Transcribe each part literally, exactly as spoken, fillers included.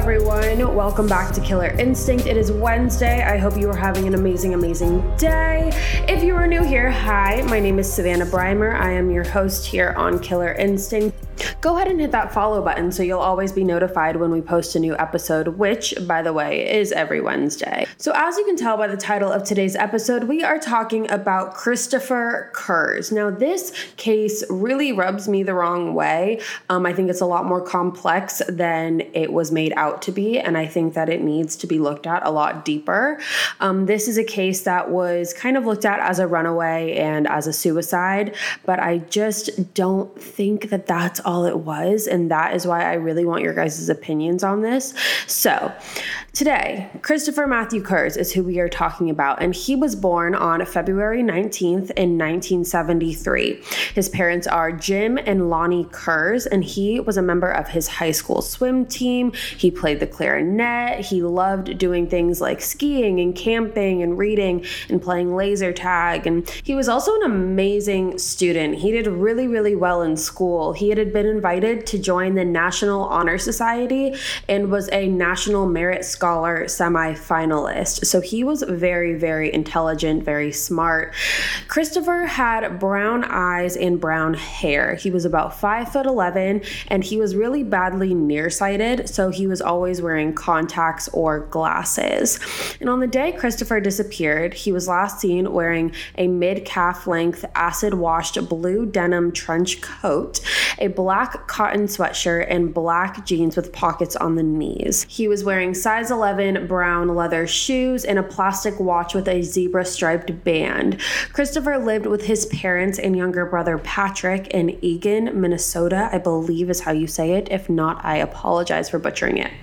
everyone. Welcome back to Killer Instinct. It is Wednesday. I hope you are having an amazing, amazing day. If you are new here, hi, my name is Savannah Breimer. I am your host here on Killer Instinct. Go ahead and hit that follow button so you'll always be notified when we post a new episode, which, by the way, is every Wednesday. So as you can tell by the title of today's episode, we are talking about Christopher Kurz. Now, this case really rubs me the wrong way. Um, I think it's a lot more complex than it was made out to be, and I think that it needs to be looked at a lot deeper. Um, this is a case that was kind of looked at as a runaway and as a suicide, but I just don't think that that's all it was, and that is why I really want your guys' opinions on this. So today, Christopher Matthew Kurz is who we are talking about, and he was born on February nineteenth in nineteen seventy-three. His parents are Jim and Lonnie Kurz, and he was a member of his high school swim team. He played the clarinet. He loved doing things like skiing and camping and reading and playing laser tag, and he was also an amazing student. He did really, really well in school. He had been invited to join the National Honor Society and was a National Merit Scholar semi-finalist. So he was very, very intelligent, very smart. Christopher had brown eyes and brown hair. He was about five foot eleven, and he was really badly nearsighted, so he was always wearing contacts or glasses. And on the day Christopher disappeared, he was last seen wearing a mid-calf length acid-washed blue denim trench coat, a black cotton sweatshirt, and black jeans with pockets on the knees. He was wearing size eleven brown leather shoes and a plastic watch with a zebra striped band. Christopher lived with his parents and younger brother Patrick in Eagan, Minnesota, I believe is how you say it. If not, I apologize for butchering it.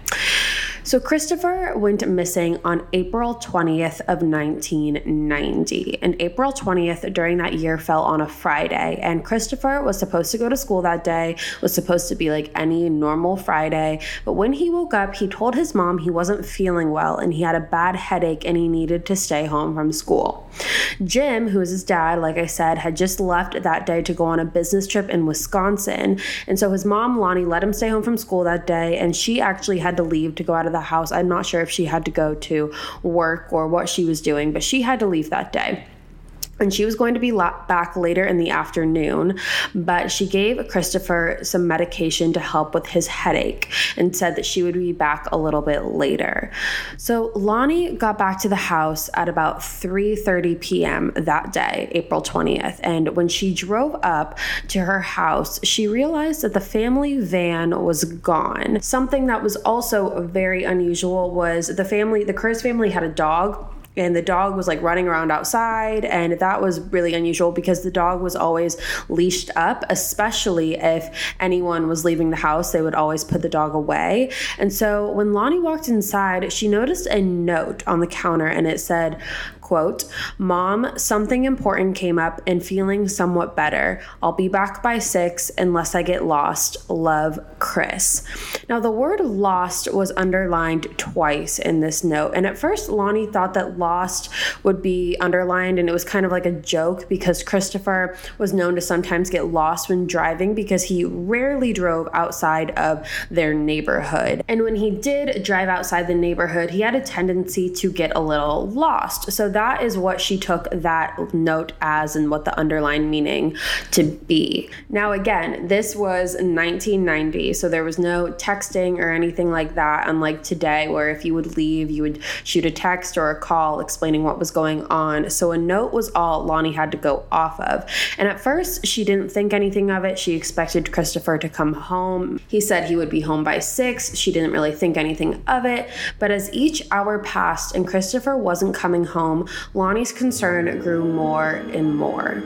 So Christopher went missing on April twentieth of nineteen ninety, and April twentieth during that year fell on a Friday, and Christopher was supposed to go to school that day, was supposed to be like any normal Friday, but when he woke up, he told his mom he wasn't feeling well and he had a bad headache and he needed to stay home from school. Jim, who is his dad, like I said, had just left that day to go on a business trip in Wisconsin, and so his mom, Lonnie, let him stay home from school that day, and she actually had to leave to go out of the house. I'm not sure if she had to go to work or what she was doing, but she had to leave that day. And she was going to be la- back later in the afternoon, but she gave Christopher some medication to help with his headache and said that she would be back a little bit later. So Lonnie got back to the house at about three thirty p.m. that day, April twentieth. And when she drove up to her house, she realized that the family van was gone. Something that was also very unusual was the family, the Kurz family had a dog. And the dog was like running around outside, and that was really unusual because the dog was always leashed up, especially if anyone was leaving the house, they would always put the dog away. And so when Lonnie walked inside, she noticed a note on the counter, and it said, quote, "Mom, something important came up and feeling somewhat better. I'll be back by six unless I get lost. Love, Chris." Now, the word lost was underlined twice in this note. And at first, Lonnie thought that lost would be underlined, and it was kind of like a joke because Christopher was known to sometimes get lost when driving because he rarely drove outside of their neighborhood. And when he did drive outside the neighborhood, he had a tendency to get a little lost. So that That is what she took that note as and what the underlined meaning to be. Now, again, this was nineteen ninety, so there was no texting or anything like that, unlike today where if you would leave, you would shoot a text or a call explaining what was going on. So a note was all Lonnie had to go off of. And at first, she didn't think anything of it. She expected Christopher to come home. He said he would be home by six. She didn't really think anything of it. But as each hour passed and Christopher wasn't coming home, Lonnie's concern grew more and more.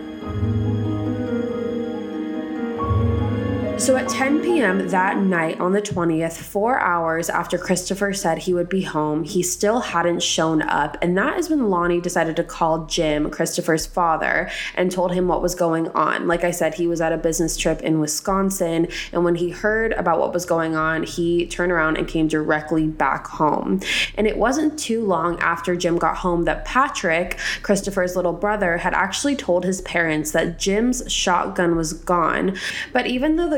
So at ten p.m. that night on the twentieth, four hours after Christopher said he would be home, he still hadn't shown up. And that is when Lonnie decided to call Jim, Christopher's father, and told him what was going on. Like I said, he was at a business trip in Wisconsin. And when he heard about what was going on, he turned around and came directly back home. And it wasn't too long after Jim got home that Patrick, Christopher's little brother, had actually told his parents that Jim's shotgun was gone. But even though the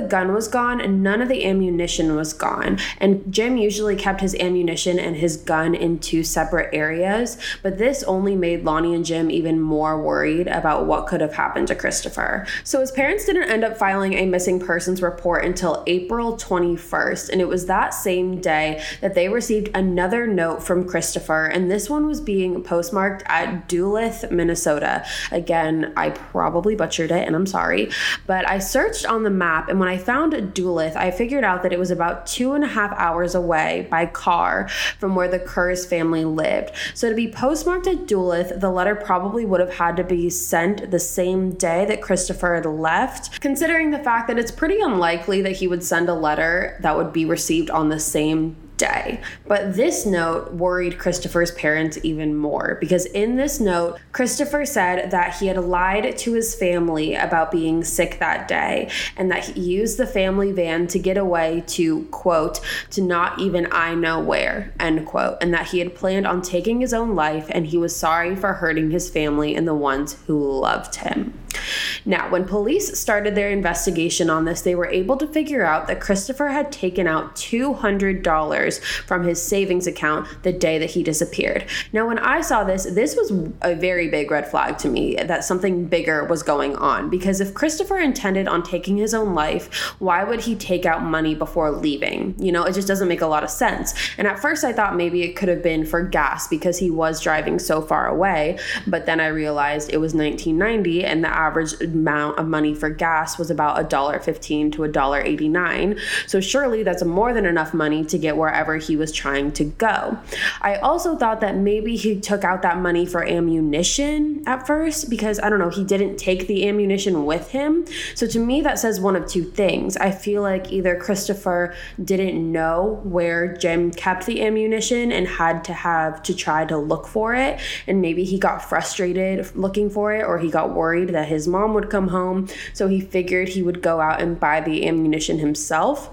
gun was gone, none of the ammunition was gone. And Jim usually kept his ammunition and his gun in two separate areas, but this only made Lonnie and Jim even more worried about what could have happened to Christopher. So his parents didn't end up filing a missing persons report until April twenty-first, and it was that same day that they received another note from Christopher, and this one was being postmarked at Duluth, Minnesota. Again, I probably butchered it, and I'm sorry, but I searched on the map, and when I found Duluth, I figured out that it was about two and a half hours away by car from where the Kurz family lived. So to be postmarked at Duluth, the letter probably would have had to be sent the same day that Christopher had left, considering the fact that it's pretty unlikely that he would send a letter that would be received on the same day. But this note worried Christopher's parents even more, because in this note, Christopher said that he had lied to his family about being sick that day, and that he used the family van to get away to, quote, to not even I know where, end quote, and that he had planned on taking his own life, and he was sorry for hurting his family and the ones who loved him. Now, when police started their investigation on this, they were able to figure out that Christopher had taken out two hundred dollars from his savings account the day that he disappeared. Now, when I saw this, this was a very big red flag to me that something bigger was going on, because if Christopher intended on taking his own life, why would he take out money before leaving? You know, it just doesn't make a lot of sense. And at first I thought maybe it could have been for gas because he was driving so far away, but then I realized it was nineteen ninety and the average amount of money for gas was about one dollar fifteen to one dollar eighty-nine. So surely that's more than enough money to get wherever he was trying to go. I also thought that maybe he took out that money for ammunition at first, because I don't know, he didn't take the ammunition with him. So to me, that says one of two things. I feel like either Christopher didn't know where Jim kept the ammunition and had to have to try to look for it, and maybe he got frustrated looking for it, or he got worried that his mom would come home, so he figured he would go out and buy the ammunition himself.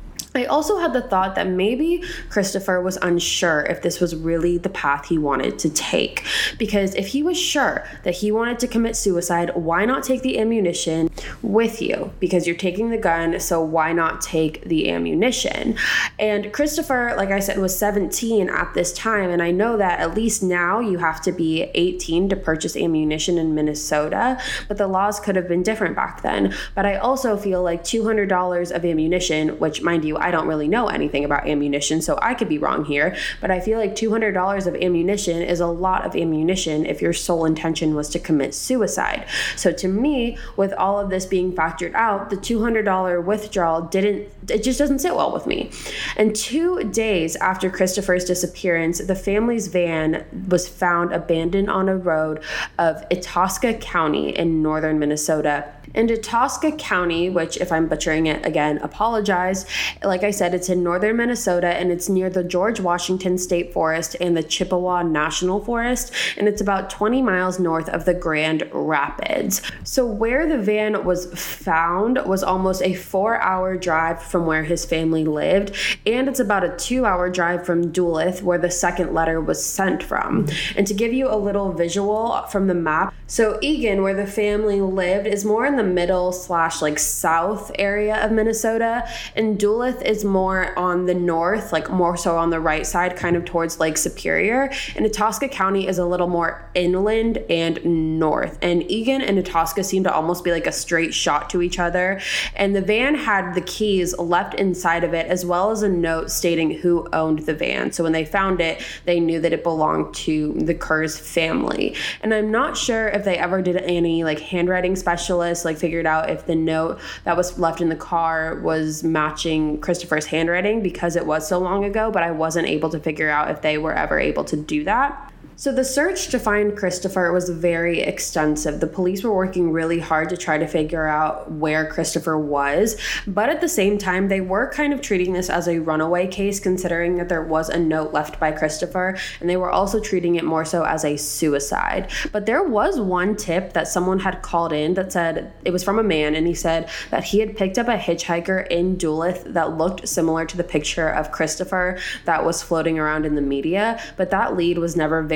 I also had the thought that maybe Christopher was unsure if this was really the path he wanted to take, because if he was sure that he wanted to commit suicide, why not take the ammunition with you? Because you're taking the gun, so why not take the ammunition? And Christopher, like I said, was seventeen at this time, and I know that at least now you have to be eighteen to purchase ammunition in Minnesota, but the laws could have been different back then. But I also feel like two hundred dollars of ammunition, which, mind you, I don't really know anything about ammunition, so I could be wrong here, but I feel like two hundred dollars of ammunition is a lot of ammunition if your sole intention was to commit suicide. So to me, with all of this being factored out, the two hundred dollars withdrawal didn't, it just doesn't sit well with me. And two days after Christopher's disappearance, the family's van was found abandoned on a road of Itasca County in northern Minnesota. And Itasca County, which, if I'm butchering it again, apologize. Like I said, it's in northern Minnesota, and it's near the George Washington State Forest and the Chippewa National Forest, and it's about twenty miles north of the Grand Rapids. So where the van was found was almost a four-hour drive from where his family lived, and it's about a two-hour drive from Duluth, where the second letter was sent from. And to give you a little visual from the map, so Eagan, where the family lived, is more in the middle slash like south area of Minnesota, and Duluth is more on the north, like more so on the right side, kind of towards Lake Superior, and Itasca County is a little more inland and north, and Eagan and Itasca seem to almost be like a straight shot to each other. And the van had the keys left inside of it, as well as a note stating who owned the van. So when they found it, they knew that it belonged to the Kurz family. And I'm not sure if they ever did any like handwriting specialists, like figured out if the note that was left in the car was matching Christopher's handwriting, because it was so long ago, but I wasn't able to figure out if they were ever able to do that. So the search to find Christopher was very extensive. The police were working really hard to try to figure out where Christopher was, but at the same time, they were kind of treating this as a runaway case, considering that there was a note left by Christopher, and they were also treating it more so as a suicide. But there was one tip that someone had called in that said, it was from a man, and he said that he had picked up a hitchhiker in Duluth that looked similar to the picture of Christopher that was floating around in the media, but that lead was never very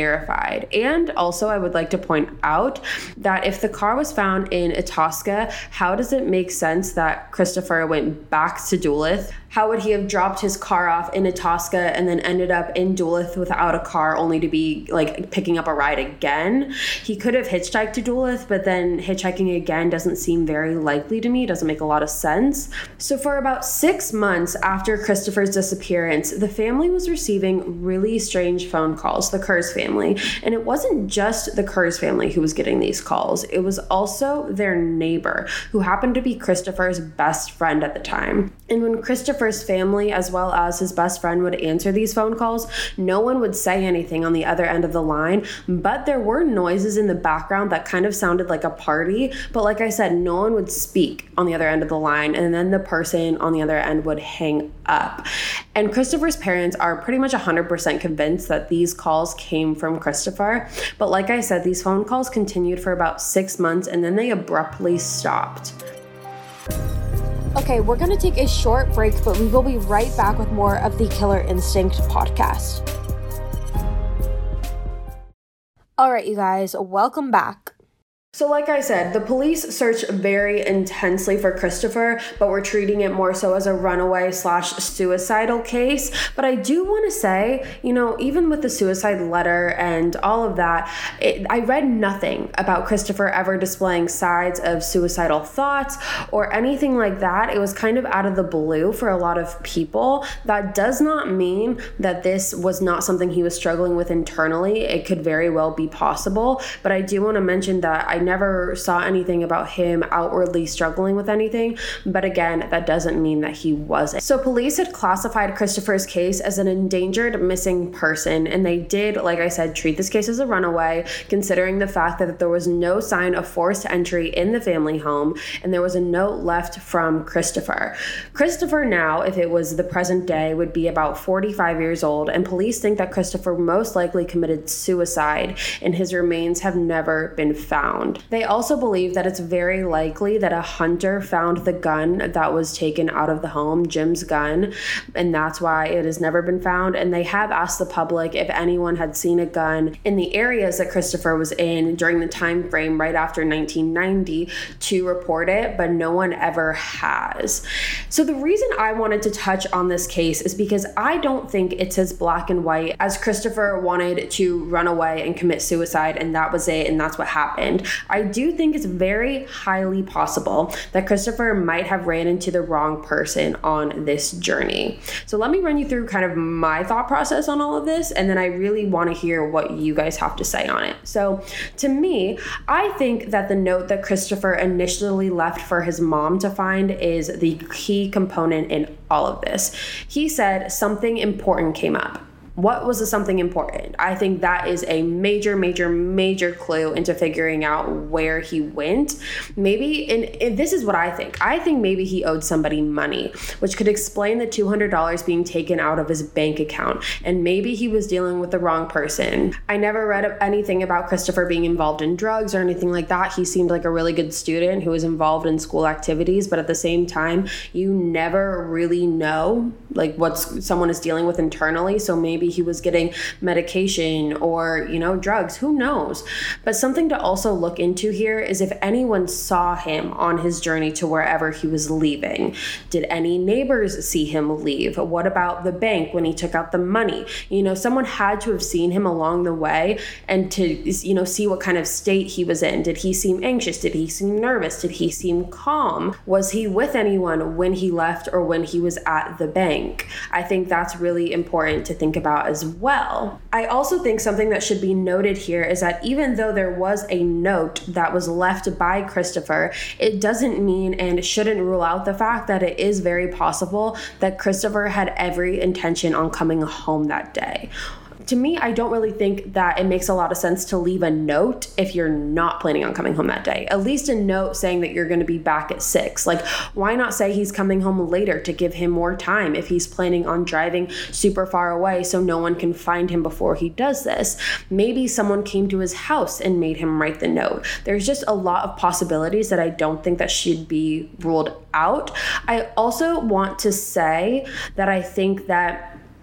verified. And also, I would like to point out that if the car was found in Itasca, how does it make sense that Christopher went back to Duluth? How would he have dropped his car off in Itasca and then ended up in Duluth without a car, only to be like picking up a ride again? He could have hitchhiked to Duluth, but then hitchhiking again doesn't seem very likely to me. It doesn't make a lot of sense. So for about six months after Christopher's disappearance, the family was receiving really strange phone calls, the Kurz family. And it wasn't just the Kurz family who was getting these calls. It was also their neighbor, who happened to be Christopher's best friend at the time. And when Christopher's family, as well as his best friend, would answer these phone calls, no one would say anything on the other end of the line, but there were noises in the background that kind of sounded like a party. But like I said, no one would speak on the other end of the line, and then the person on the other end would hang up. And Christopher's parents are pretty much one hundred percent convinced that these calls came from Christopher. But like I said, these phone calls continued for about six months, and then they abruptly stopped. Okay, we're going to take a short break, but we will be right back with more of the Killer Instinct podcast. All right, you guys, welcome back. So like I said, the police searched very intensely for Christopher, but we're treating it more so as a runaway slash suicidal case. But I do want to say, you know, even with the suicide letter and all of that, it, I read nothing about Christopher ever displaying signs of suicidal thoughts or anything like that. It was kind of out of the blue for a lot of people. That does not mean that this was not something he was struggling with internally. It could very well be possible, but I do want to mention that I never saw anything about him outwardly struggling with anything, but again, that doesn't mean that he wasn't. So police had classified Christopher's case as an endangered missing person, and they did, like I said, treat this case as a runaway, considering the fact that there was no sign of forced entry in the family home, and there was a note left from Christopher. Christopher now, if it was the present day, would be about forty-five years old, and police think that Christopher most likely committed suicide, and his remains have never been found. They also believe that it's very likely that a hunter found the gun that was taken out of the home, Jim's gun, and that's why it has never been found. And they have asked the public if anyone had seen a gun in the areas that Christopher was in during the time frame right after nineteen ninety to report it, but no one ever has. So the reason I wanted to touch on this case is because I don't think it's as black and white as Christopher wanted to run away and commit suicide, and that was it, and that's what happened. I do think it's very highly possible that Christopher might have ran into the wrong person on this journey. So let me run you through kind of my thought process on all of this, and then I really want to hear what you guys have to say on it. So to me, I think that the note that Christopher initially left for his mom to find is the key component in all of this. He said something important came up. What was the something important? I think that is a major, major, major clue into figuring out where he went. Maybe, and, and this is what I think. I think maybe he owed somebody money, which could explain the two hundred dollars being taken out of his bank account. And maybe he was dealing with the wrong person. I never read anything about Christopher being involved in drugs or anything like that. He seemed like a really good student who was involved in school activities, but at the same time, you never really know like what someone is dealing with internally. So maybe he was getting medication or, you know, drugs, who knows? But something to also look into here is if anyone saw him on his journey to wherever he was leaving. Did any neighbors see him leave? What about the bank when he took out the money? You know, someone had to have seen him along the way and to, you know, see what kind of state he was in. Did he seem anxious? Did he seem nervous? Did he seem calm? Was he with anyone when he left or when he was at the bank? I think that's really important to think about as well. I also think something that should be noted here is that even though there was a note that was left by Christopher, it doesn't mean and shouldn't rule out the fact that it is very possible that Christopher had every intention on coming home that day. To me, I don't really think that it makes a lot of sense to leave a note if you're not planning on coming home that day. At least a note saying that you're going to be back at six. Like, why not say he's coming home later to give him more time if he's planning on driving super far away so no one can find him before he does this? Maybe someone came to his house and made him write the note. There's just a lot of possibilities that I don't think that should be ruled out. I also want to say that I think that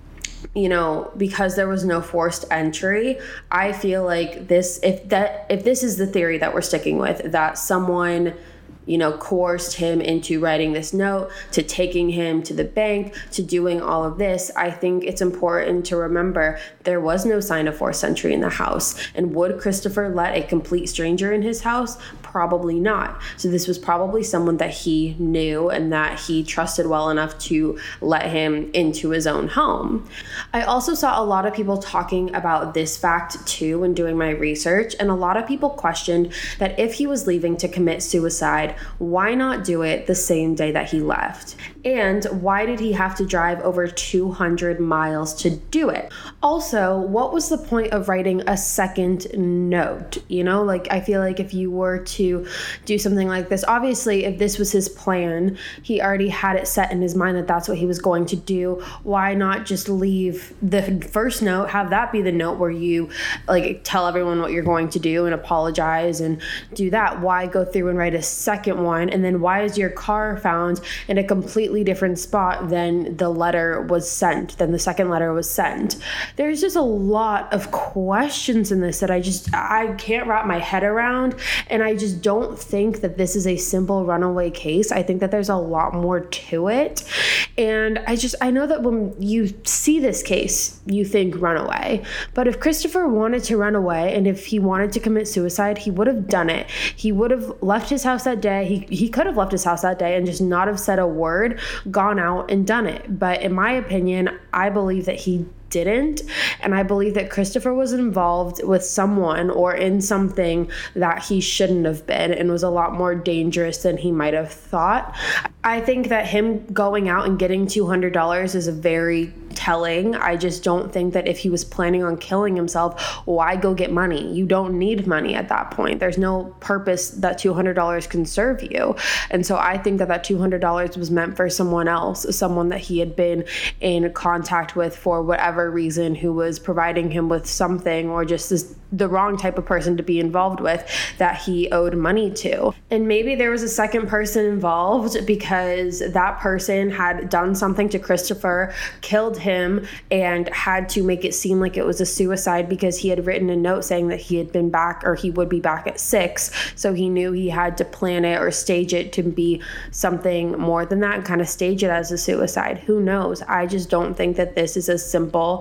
you know, because there was no forced entry, I feel like this, if that, if this is the theory that we're sticking with, that someone, you know, coerced him into writing this note, to taking him to the bank, to doing all of this, I think it's important to remember there was no sign of forced entry in the house. And would Christopher let a complete stranger in his house? Probably not. So this was probably someone that he knew and that he trusted well enough to let him into his own home. I also saw a lot of people talking about this fact too when doing my research, and a lot of people questioned that if he was leaving to commit suicide, why not do it the same day that he left? And why did he have to drive over two hundred miles to do it? Also, what was the point of writing a second note? You know, like, I feel like if you were to do something like this, obviously, if this was his plan, he already had it set in his mind that that's what he was going to do. Why not just leave the first note, have that be the note where you, like, tell everyone what you're going to do and apologize and do that? Why go through and write a second one? And then why is your car found in a completely different spot than the letter was sent, than the second letter was sent? There's just a lot of questions in this that I just, I can't wrap my head around. And I just don't think that this is a simple runaway case. I think that there's a lot more to it. And I just, I know that when you see this case, you think runaway. But if Christopher wanted to run away and if he wanted to commit suicide, he would have done it. He would have left his house that day. He, he could have left his house that day and just not have said a word, gone out and done it. But in my opinion, I believe that he didn't. And I believe that Christopher was involved with someone or in something that he shouldn't have been and was a lot more dangerous than he might have thought. I think that him going out and getting two hundred dollars is a very telling. I just don't think that if he was planning on killing himself, why go get money? You don't need money at that point. There's no purpose that two hundred dollars can serve you. And so I think that that two hundred dollars was meant for someone else, someone that he had been in contact with for whatever reason, who was providing him with something, or just this, the wrong type of person to be involved with that he owed money to. And maybe there was a second person involved because that person had done something to Christopher, killed him, and had to make it seem like it was a suicide because he had written a note saying that he had been back, or he would be back at six. So he knew he had to plan it or stage it to be something more than that and kind of stage it as a suicide. Who knows? I just don't think that this is as simple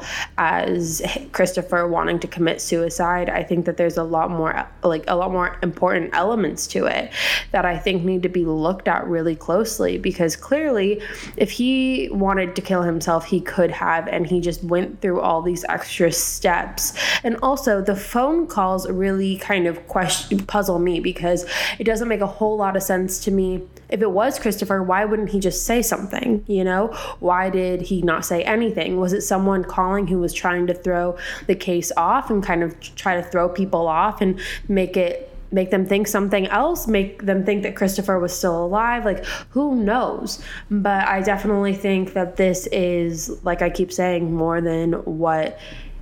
as Christopher wanting to commit suicide. I think that there's a lot more, like a lot more important elements to it that I think need to be looked at really closely, because clearly if he wanted to kill himself, he could have, and he just went through all these extra steps. And also the phone calls really kind of question puzzle me, because it doesn't make a whole lot of sense to me. If it was Christopher, why wouldn't he just say something? You know, why did he not say anything? Was it someone calling who was trying to throw the case off and kind of try to throw people off and make it make them think something else, make them think that Christopher was still alive? Like, who knows? But I definitely think that this is, like I keep saying, more than what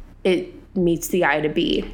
it meets the eye to be.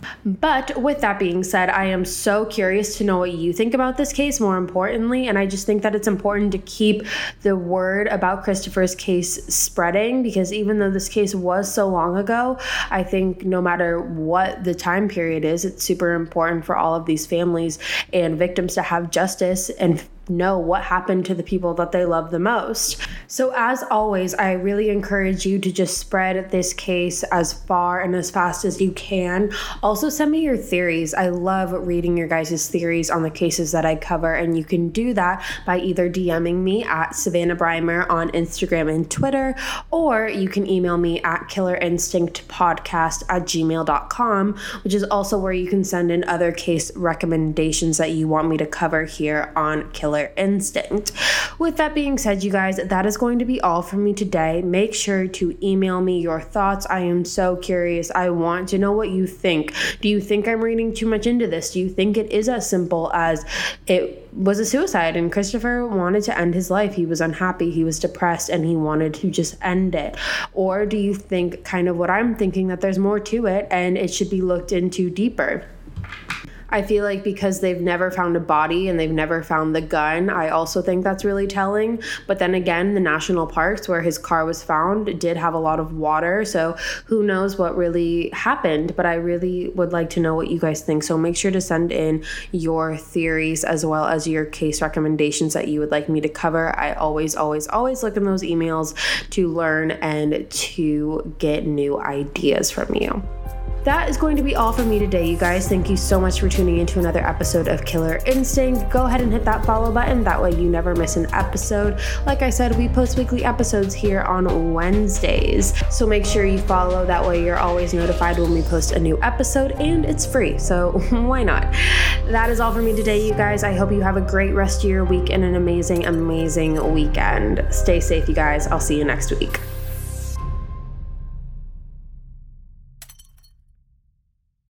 But with that being said, I am so curious to know what you think about this case, more importantly, and I just think that it's important to keep the word about Christopher's case spreading, because even though this case was so long ago, I think no matter what the time period is, it's super important for all of these families and victims to have justice and know what happened to the people that they love the most. So as always, I really encourage you to just spread this case as far and as fast as you can. Also, send me your theories. I love reading your guys' theories on the cases that I cover, and you can do that by either DMing me at Savannah Breimer on Instagram and Twitter, or you can email me at killerinstinct.podcast at gmail dot com, which is also where you can send in other case recommendations that you want me to cover here on Killer Instinct. With that being said, you guys, that is going to be all from me today. Make sure to email me your thoughts. I am so curious. I want to know what you think. Do you think I'm reading too much into this? Do you think it is as simple as it was a suicide and Christopher wanted to end his life? He was unhappy, he was depressed, and he wanted to just end it? Or do you think kind of what I'm thinking, that there's more to it and it should be looked into deeper? I feel like because they've never found a body and they've never found the gun, I also think that's really telling. But then again, the national parks where his car was found did have a lot of water, so who knows what really happened. But I really would like to know what you guys think, so make sure to send in your theories as well as your case recommendations that you would like me to cover. I always, always, always look in those emails to learn and to get new ideas from you. That is going to be all for me today, you guys. Thank you so much for tuning into another episode of Killer Instinct. Go ahead and hit that follow button. That way you never miss an episode. Like I said, we post weekly episodes here on Wednesdays. So make sure you follow. That way you're always notified when we post a new episode, and it's free. So why not? That is all for me today, you guys. I hope you have a great rest of your week and an amazing, amazing weekend. Stay safe, you guys. I'll see you next week.